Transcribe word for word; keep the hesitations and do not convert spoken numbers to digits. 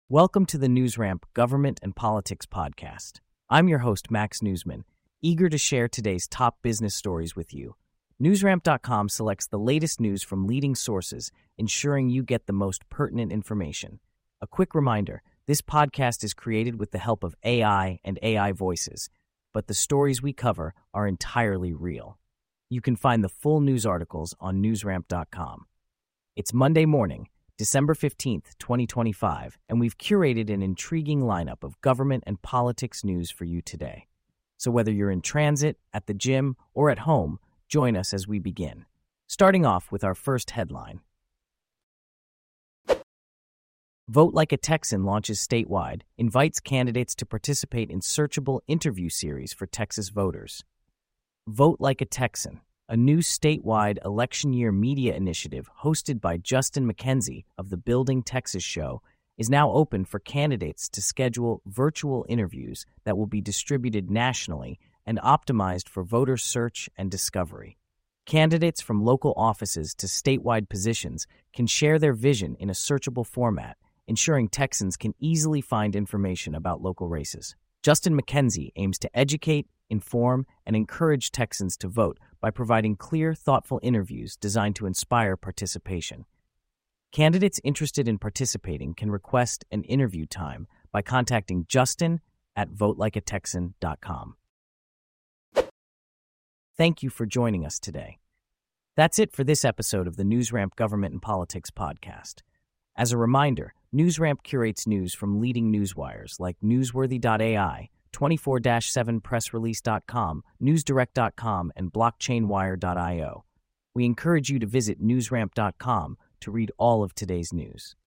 Welcome to the NewsRamp Government and Politics Podcast. I'm your host, Max Newsman, eager to share today's top business stories with you. NewsRamp dot com selects the latest news from leading sources, ensuring you get the most pertinent information. A quick reminder, this podcast is created with the help of A I and A I voices, but the stories we cover are entirely real. You can find the full news articles on NewsRamp dot com. It's Monday morning, December fifteenth, twenty twenty-five, and we've curated an intriguing lineup of government and politics news for you today. So whether you're in transit, at the gym, or at home, join us as we begin. Starting off with our first headline. Vote Like a Texan launches statewide, invites candidates to participate in searchable interview series for Texas voters. Vote Like a Texan, a new statewide election year media initiative hosted by Justin McKenzie of the Building Texas Show, is now open for candidates to schedule virtual interviews that will be distributed nationally and optimized for voter search and discovery. Candidates from local offices to statewide positions can share their vision in a searchable format, ensuring Texans can easily find information about local races. Justin McKenzie aims to educate, inform, and encourage Texans to vote by providing clear, thoughtful interviews designed to inspire participation. Candidates interested in participating can request an interview time by contacting Justin at vote like a texan dot com. Thank you for joining us today. That's it for this episode of the NewsRamp Government and Politics Podcast. As a reminder, NewsRamp curates news from leading newswires like newsworthy dot A I, twenty-four seven press release dot com, newsdirect dot com, and blockchain wire dot io. We encourage you to visit newsramp dot com to read all of today's news.